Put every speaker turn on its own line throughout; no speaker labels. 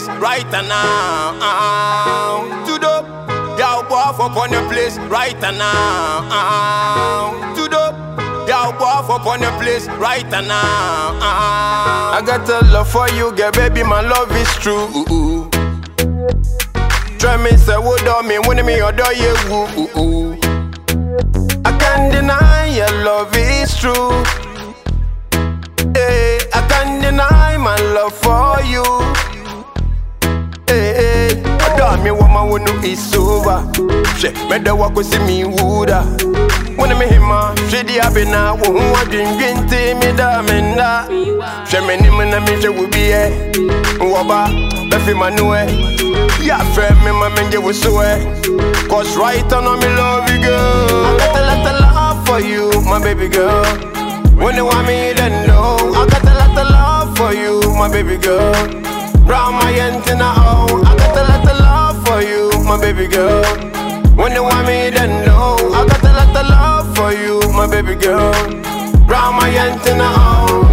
place right now. To the y'all boy up on the place right now. To the y'all boy up on the place right now. I got a love for you, girl, baby, my love is true. Try me say what do me when me adore you. I can't deny your love is true. Hey, I can't deny my love for you. Hey, adore me woman when no is over. She better walk with me wooda. When me hima, she di abena. Who I drink tea me da menda. She me ni me na me she will be eh. Waba, befi manue. Yeah, friend me my men get so eh. Cause right on me love you girl. I got a lot of love for you, my baby girl. When you want me then know. I got a lot of love for you, my baby girl. Brown my antenna oh. I got a lot of love for you, my baby girl. When you want me then know. I got a lot of love for you, my baby girl. Brown my antenna oh.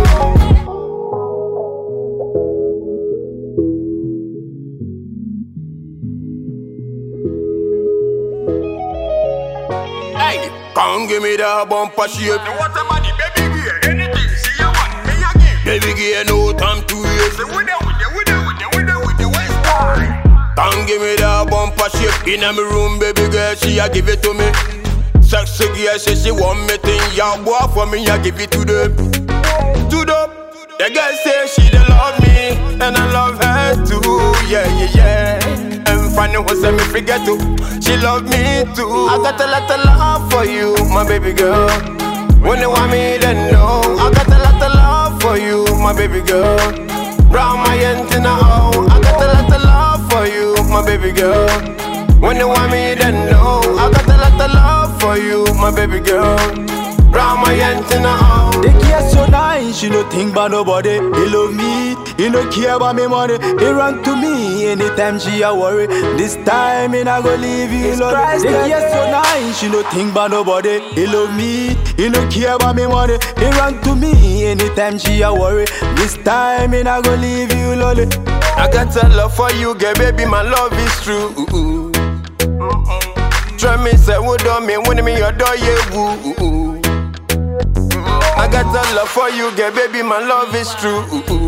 Come give me that bumper shape.
The water money, baby gear, anything. See you want me again.
Baby gear, no time to waste.
Say with the waist time.
Come give me that bumper shape. In my room, baby girl, she a give it to me. Sexy girl, say she want me thing. Y'all boy for me, I give it to them. To them. The girl say she dey love me, and I love her too. Yeah, yeah, yeah. And funny was me forget to. She love me too. I got a lot of love for you, my baby girl. When you want me, then know. I got a lot of love for you, my baby girl. Brown my antenna oh. I got a lot of love for you, my baby girl. When you want me, then know. I got a lot of love for you, my baby girl. Brown my antenna oh.
They care so nice, you no think about nobody. They love me, you no care about me money. They run to me anytime she a worry. This time me not gonna leave you alone. They care so nice, you no think about nobody. They love me, you no care about me money. They run to me anytime she a worry. This time me not gonna leave you alone.
I got a love for you, girl, baby, my love is true. Try me say what do me when me adore you. I got a love for you, girl, baby, my love is true.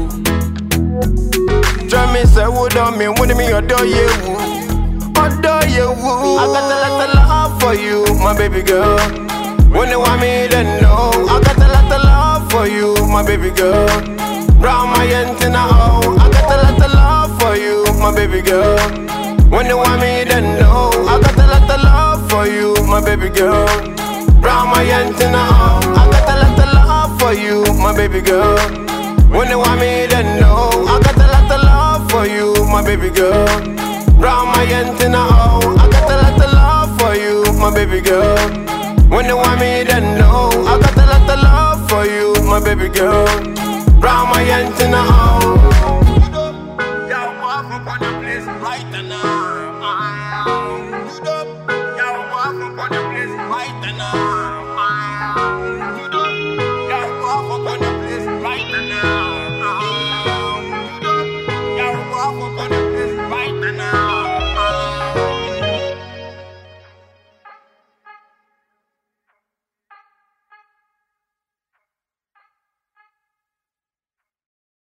Try me say what do me when me adore you. Adore you. I got a lot of love for you, my baby girl. When you want me, then know. I got a lot of love for you, my baby girl. Brown my antenna oh. I got a lot of love for you, my baby girl. When you want me, then know. I got a lot of love for you, my baby girl. Brown my antenna oh. I got a lot of love for you, my baby girl. When you want me, then know. I got a lot of love for you, my baby girl. Brown my antenna oh. I got a lot of love for you, my baby girl. When you want me, then know. I got a lot of love for you, my baby girl. Brown my antenna oh.